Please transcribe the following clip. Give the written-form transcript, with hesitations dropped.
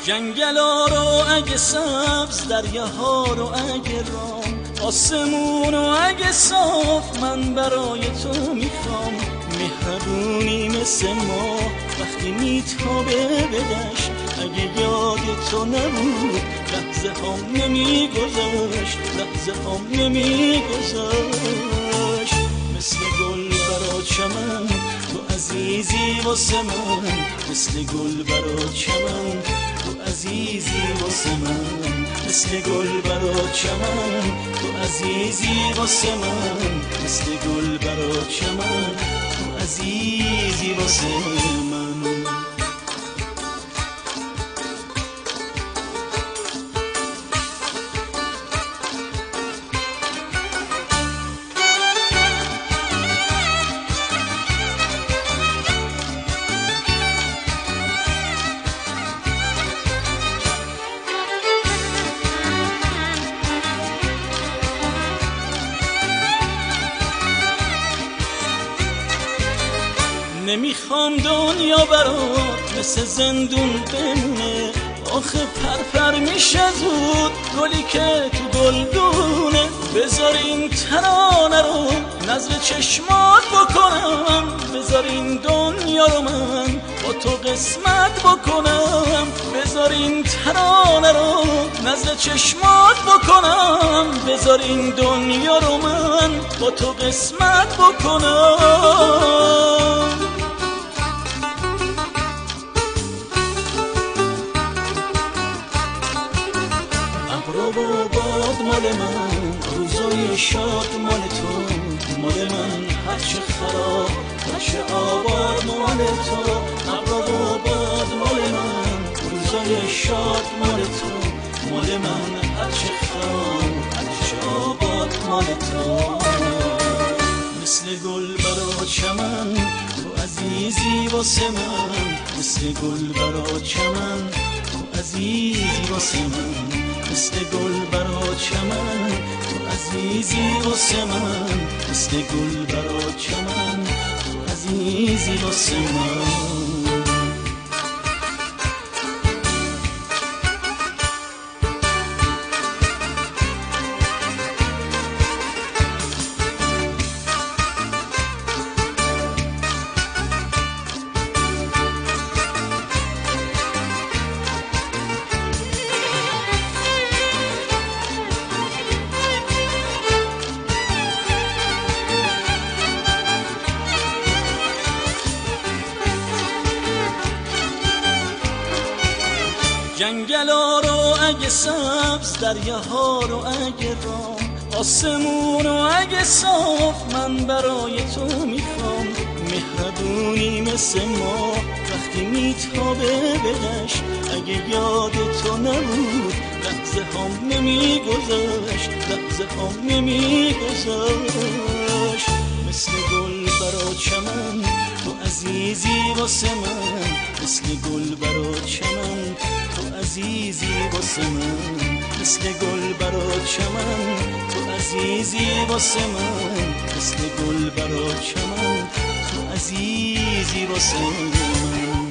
جنگلا رو اگه سبز، دریاها رو اگه رام، آسمون رو اگه صاف، من برای تو میخوام. مهربونی مثل ما وقتی میتابه به دشت، اگه یاد تو نبود لحظه هم نمیگذشت، لحظه هم نمیگذشت. مثل گل برا چمن تو عزیزی واسه من، مثل گل برا چمن تو عزیزی واسه من، مثل گل برا چمن تو عزیزی واسه من، مثل گل برا چمن تو عزیزی واسه من. نمیخوام دنیا برات مثل زندون بمونه، آخه پرپر میشه زود گلی که تو گلدونه. بذار این ترانه رو نظر چشمات بکنم، بذار این دنیا رو من با تو قسمت بکنم، بذار این ترانه رو نظر چشمات بکنم، بذار این دنیا رو من با تو قسمت بکنم. ابرو و باد مال من، روزای شاد مال تو، مال من هرچه خراب هرچه آباد مال تو. ابرو و باد مال من، روزای شاد مال تو، مال من هرچه خراب هرچه آباد مال تو. مثل گل برا چمن تو عزیزی واسه من، مثل گل برا چمن تو عزیزی واسه من، مثل گل برا چمن تو عزیزی واسه من، مثل گل برا چمن تو عزیزی واسه من. جنگلا رو اگه سبز، دریاها رو اگه رام، آسمون رو اگه صاف، من برای تو میخوام. مهربونی مثل ما وقتی میتابه به دشت، اگه یاد تو نبود لحظه هم نمیگذشت، لحظه هم نمیگذشت. مثل گل برا چمن تو عزیزی واسه من، مثل گل برا چمن تو عزیزی واسه من، مثل گل برا چمن تو عزیزی واسه من، مثل گل برا چمن تو عزیزی واسه من.